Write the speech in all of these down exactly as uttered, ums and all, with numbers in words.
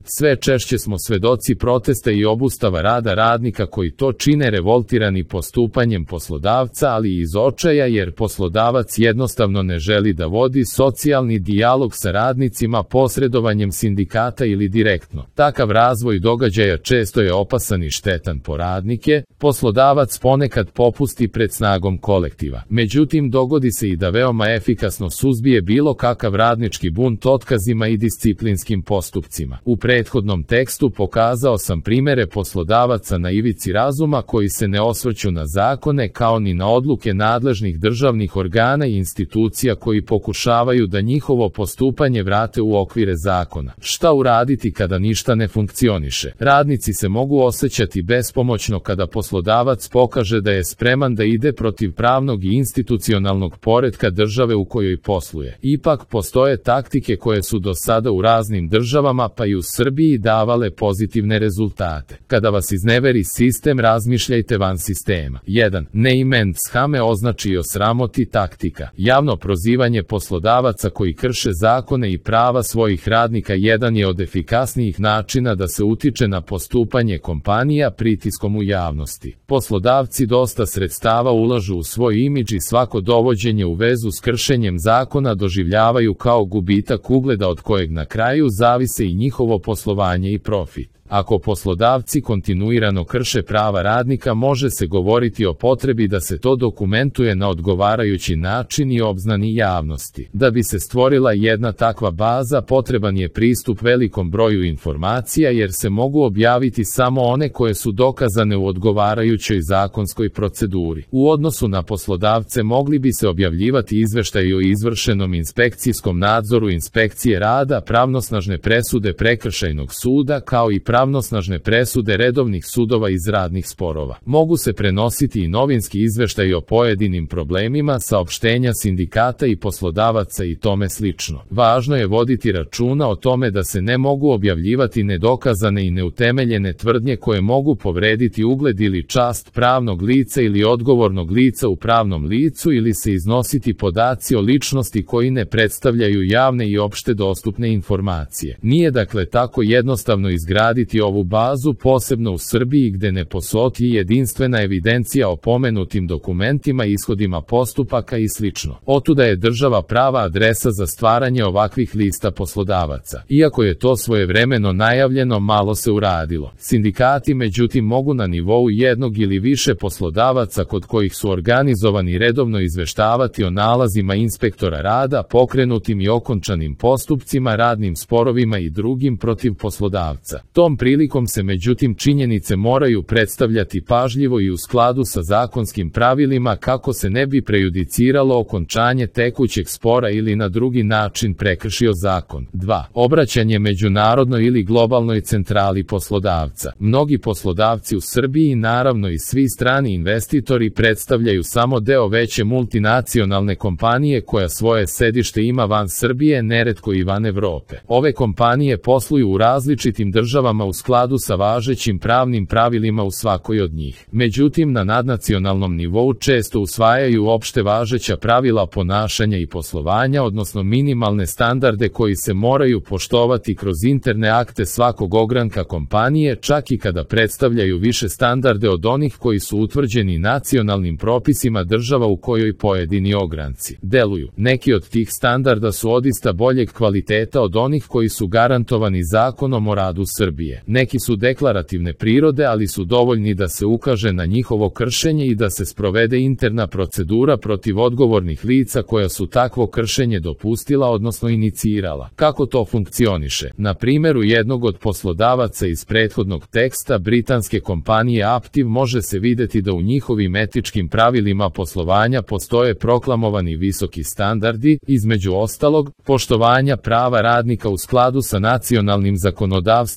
Sve češće smo svedoci protesta i obustava rada radnika koji to čine revoltirani postupanjem poslodavca, ali i iz očaja jer poslodavac jednostavno ne želi da vodi socijalni dijalog sa radnicima posredovanjem sindikata ili direktno. Takav razvoj događaja često je opasan i štetan po radnike, poslodavac ponekad popusti pred snagom kolektiva. Međutim, dogodi se i da veoma efikasno suzbije bilo kakav radnički bunt otkazima i disciplinskim postupcima. U prethodnom tekstu pokazao sam primere poslodavaca na ivici razuma koji se ne osvrću na zakone kao ni na odluke nadležnih državnih organa i institucija koji pokušavaju da njihovo postupanje vrate u okvire zakona. Šta uraditi kada ništa ne funkcioniše? Radnici se mogu osjećati bespomoćno kada poslodavac pokaže da je spreman da ide protiv pravnog i institucionalnog poretka države u kojoj posluje. Ipak postoje taktike koje su do sada u raznim državama pa i u Srbiji davale pozitivne rezultate. Kada vas izneveri sistem, razmišljajte van sistema. jedan. Neiment shame označi osramoti taktika. Javno prozivanje poslodavaca koji krše zakone i prava svojih radnika jedan je od efikasnijih načina da se utiče na postupanje kompanija pritiskom u javnosti. Poslodavci dosta sredstava ulažu u svoj imidž i svako dovođenje u vezu s kršenjem zakona doživljavaju kao gubitak ugleda od kojeg na kraju zavise i njihovo poslovanje i profit. Ako poslodavci kontinuirano krše prava radnika, može se govoriti o potrebi da se to dokumentuje na odgovarajući način i obznani javnosti. Da bi se stvorila jedna takva baza, potreban je pristup velikom broju informacija jer se mogu objaviti samo one koje su dokazane u odgovarajućoj zakonskoj proceduri. U odnosu na poslodavce mogli bi se objavljivati izveštaji o izvršenom inspekcijskom nadzoru inspekcije rada, pravnosnažne presude prekršajnog suda kao i pravnosnažne presude redovnih sudova iz radnih sporova. Mogu se prenositi i novinski izveštaji o pojedinim problemima, saopštenja sindikata i poslodavaca i tome slično. Važno je voditi računa o tome da se ne mogu objavljivati nedokazane i neutemeljene tvrdnje koje mogu povrediti ugled ili čast pravnog lica ili odgovornog lica u pravnom licu ili se iznositi podaci o ličnosti koji ne predstavljaju javne i opšte dostupne informacije. Nije dakle tako jednostavno izgraditi ovu bazu, posebno u Srbiji gde ne postoji jedinstvena evidencija o pomenutim dokumentima, ishodima postupaka i slično. Otuda je država prava adresa za stvaranje ovakvih lista poslodavaca. Iako je to svojevremeno najavljeno, malo se uradilo. Sindikati međutim mogu na nivou jednog ili više poslodavaca kod kojih su organizovani redovno izveštavati o nalazima inspektora rada, pokrenutim i okončanim postupcima, radnim sporovima i drugim protiv poslodavca. Tom prilikom se međutim činjenice moraju predstavljati pažljivo i u skladu sa zakonskim pravilima kako se ne bi prejudiciralo okončanje tekućeg spora ili na drugi način prekršio zakon. dva. Obraćanje međunarodnoj ili globalnoj centrali poslodavca. Mnogi poslodavci u Srbiji, naravno i svi strani investitori, predstavljaju samo deo veće multinacionalne kompanije koja svoje sedište ima van Srbije, neretko i van Evrope. Ove kompanije posluju u različitim državama u skladu sa važećim pravnim pravilima u svakoj od njih. Međutim, na nadnacionalnom nivou često usvajaju opšte važeća pravila ponašanja i poslovanja, odnosno minimalne standarde koji se moraju poštovati kroz interne akte svakog ogranka kompanije, čak i kada predstavljaju više standarde od onih koji su utvrđeni nacionalnim propisima država u kojoj pojedini ogranci deluju. Neki od tih standarda su odista boljeg kvaliteta od onih koji su garantovani Zakonom o radu Srbije. Neki su deklarativne prirode, ali su dovoljni da se ukaže na njihovo kršenje i da se sprovede interna procedura protiv odgovornih lica koja su takvo kršenje dopustila, odnosno inicirala. Kako to funkcioniše? Na primjeru jednog od poslodavaca iz prethodnog teksta, britanske kompanije Aptiv, može se videti da u njihovim etičkim pravilima poslovanja postoje proklamovani visoki standardi, između ostalog, poštovanja prava radnika u skladu sa nacionalnim zakonodavstvom država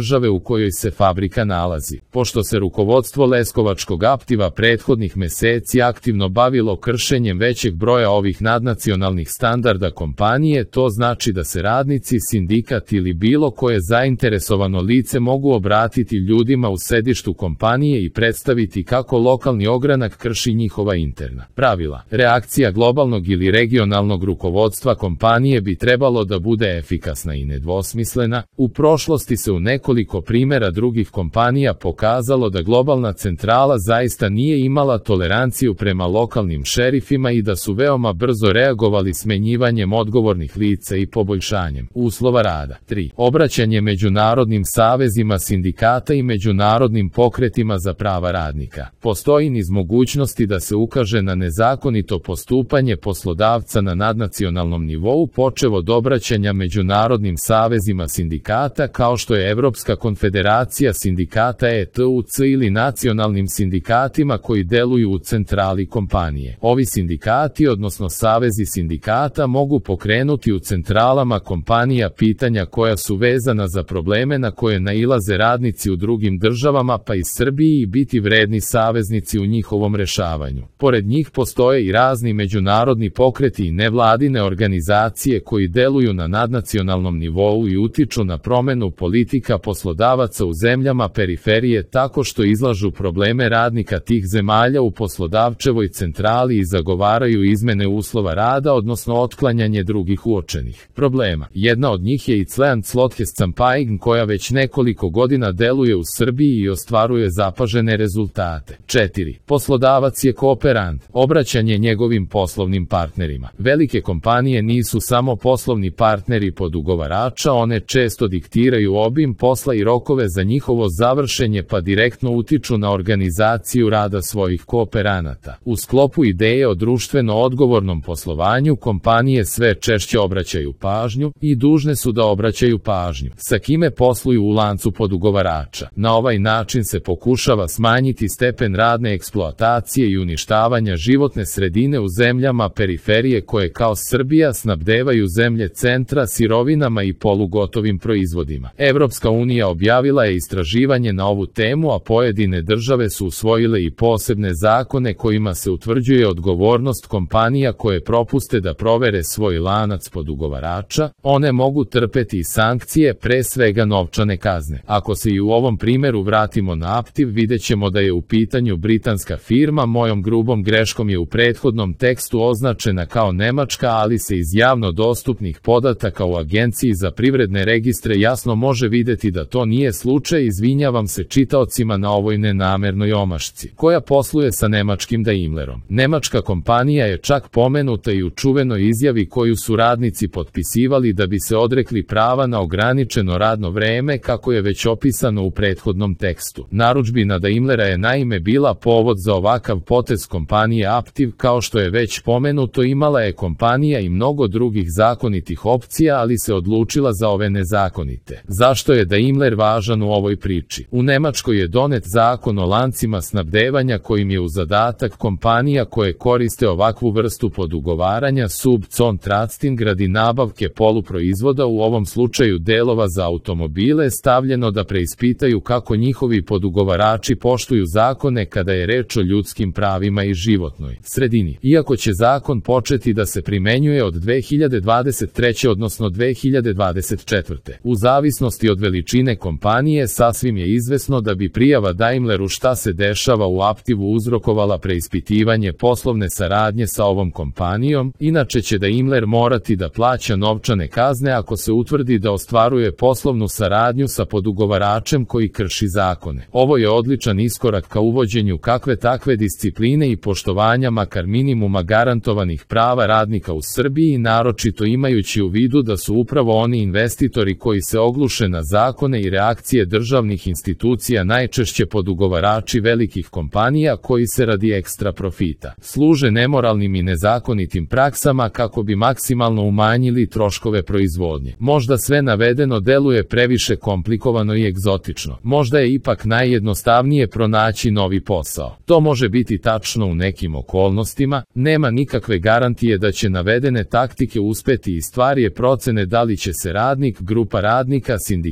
države u kojoj se fabrika nalazi. Pošto se rukovodstvo Leskovačkog Aptiva prethodnih meseci aktivno bavilo kršenjem većeg broja ovih nadnacionalnih standarda kompanije, to znači da se radnici, sindikat ili bilo koje zainteresovano lice mogu obratiti ljudima u sedištu kompanije i predstaviti kako lokalni ogranak krši njihova interna pravila. Reakcija globalnog ili regionalnog rukovodstva kompanije bi trebalo da bude efikasna i nedvosmislena. U prošlosti se u nekoliko primjera drugih kompanija pokazalo da globalna centrala zaista nije imala toleranciju prema lokalnim šerifima i da su veoma brzo reagovali smenjivanjem odgovornih lica i poboljšanjem uslova rada. tri. Obraćanje međunarodnim savezima sindikata i međunarodnim pokretima za prava radnika. Postoji niz mogućnosti da se ukaže na nezakonito postupanje poslodavca na nadnacionalnom nivou, počev od obraćanja međunarodnim savezima sindikata kao što je Evropska konfederacija sindikata E T U C ili nacionalnim sindikatima koji deluju u centrali kompanije. Ovi sindikati, odnosno savezi sindikata, mogu pokrenuti u centralama kompanija pitanja koja su vezana za probleme na koje nailaze radnici u drugim državama pa i Srbiji i biti vredni saveznici u njihovom rešavanju. Pored njih postoje i razni međunarodni pokreti i nevladine organizacije koji deluju na nadnacionalnom nivou i utiču na promenu politika poslodavaca u zemljama periferije tako što izlažu probleme radnika tih zemalja u poslodavčevoj centrali i zagovaraju izmene uslova rada, odnosno otklanjanje drugih uočenih problema. Jedna od njih je i Clean Slotgescampaign koja već nekoliko godina deluje u Srbiji i ostvaruje zapažene rezultate. četiri. Poslodavac je kooperant. Obraćanje njegovim poslovnim partnerima. Velike kompanije nisu samo poslovni partneri podugovarača, one često diktiraju obim posla i rokove za njihovo završenje pa direktno utiču na organizaciju rada svojih kooperanata. U sklopu ideje o društveno odgovornom poslovanju kompanije sve češće obraćaju pažnju i dužne su da obraćaju pažnju sa kime posluju u lancu podugovarača. Na ovaj način se pokušava smanjiti stepen radne eksploatacije i uništavanja životne sredine u zemljama periferije koje kao Srbija snabdevaju zemlje centra sirovinama i polugotovim proizvodima. Evropska unija objavila je istraživanje na ovu temu, a pojedine države su usvojile i posebne zakone kojima se utvrđuje odgovornost kompanija koje propuste da provere svoj lanac podugovarača. One mogu trpeti i sankcije, pre svega novčane kazne. Ako se i u ovom primjeru vratimo na Aptiv, vidjet ćemo da je u pitanju britanska firma, mojom grubom greškom je u prethodnom tekstu označena kao nemačka, ali se iz javno dostupnih podataka u Agenciji za privredne registre jasno može videti da to nije slučaj. Izvinjavam se čitaocima na ovoj nenamernoj omašci, koja posluje sa nemačkim Daimlerom. Nemačka kompanija je čak pomenuta i u čuvenoj izjavi koju su radnici potpisivali da bi se odrekli prava na ograničeno radno vreme, kako je već opisano u prethodnom tekstu. Narudžbina Daimlera je naime bila povod za ovakav potez kompanije Aptiv. Kao što je već pomenuto, imala je kompanija i mnogo drugih zakonitih opcija, ali se odlučila za ove nezakonite. Zašto je Daimler važan u ovoj priči? U Nemačkoj je donet zakon o lancima snabdevanja kojim je u zadatak kompanija koje koriste ovakvu vrstu podugovaranja subcontracting radi nabavke poluproizvoda, u ovom slučaju delova za automobile, stavljeno da preispitaju kako njihovi podugovarači poštuju zakone kada je reč o ljudskim pravima i životnoj sredini. Iako će zakon početi da se primenjuje od dve hiljade dvadeset treće odnosno dve hiljade dvadeset četvrte U zavisnosti od veličine kompanije sasvim je izvesno da bi prijava Daimleru šta se dešava u Aptivu uzrokovala preispitivanje poslovne saradnje sa ovom kompanijom, inače će Daimler morati da plaća novčane kazne ako se utvrdi da ostvaruje poslovnu saradnju sa podugovaračem koji krši zakone. Ovo je odličan iskorak ka uvođenju kakve takve discipline i poštovanja makar minimuma garantovanih prava radnika u Srbiji, naročito imajući u vidu da su upravo oni investitori koji se ogluše na zakone i reakcije državnih institucija najčešće podugovarači velikih kompanija koji se radi ekstra profita služe nemoralnim i nezakonitim praksama kako bi maksimalno umanjili troškove proizvodnje. Možda sve navedeno deluje previše komplikovano i egzotično. Možda je ipak najjednostavnije pronaći novi posao. To može biti tačno u nekim okolnostima, nema nikakve garantije da će navedene taktike uspeti i stvar je procene da li će se radnik, grupa radnika, sindikat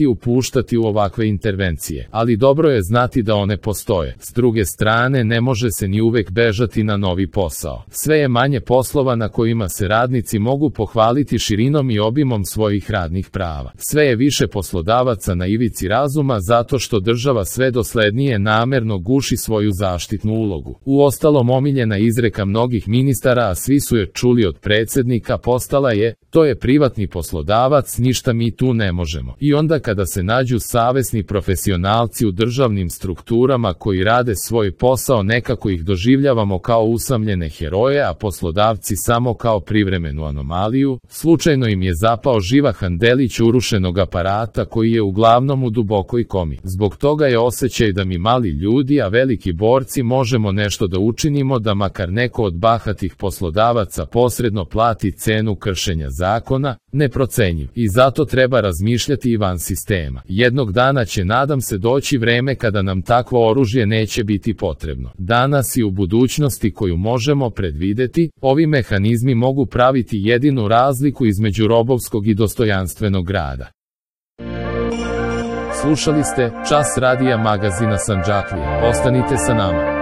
smeti upuštati u ovakve intervencije, ali dobro je znati da one postoje. S druge strane, ne može se ni uvek bežati na novi posao. Sve je manje poslova na kojima se radnici mogu pohvaliti širinom i obimom svojih radnih prava. Sve je više poslodavaca na ivici razuma zato što država sve doslednije namerno guši svoju zaštitnu ulogu. Uostalom, omiljena izreka mnogih ministara, a svi su je čuli od predsjednika, postala je: to je privatni poslodavac, ništa mi tu ne možemo. I onda kada se nađu savesni profesionalci u državnim strukturama koji rade svoj posao, nekako ih doživljavamo kao usamljene heroje, a poslodavci samo kao privremenu anomaliju. Slučajno im je zapao živahan delić urušenog aparata koji je uglavnom u dubokoj komi. Zbog toga je osjećaj da mi mali ljudi, a veliki borci, možemo nešto da učinimo da makar neko od bahatih poslodavaca posredno plati cenu kršenja zakona, neprocenjiv. I zato treba razmišljati i van sistema. Jednog dana će, nadam se, doći vreme kada nam takvo oružje neće biti potrebno. Danas i u budućnosti koju možemo predvideti, ovi mehanizmi mogu praviti jedinu razliku između robovskog i dostojanstvenog rada. Slušali ste Čas radija magazina Sandžaklija. Ostanite sa nama.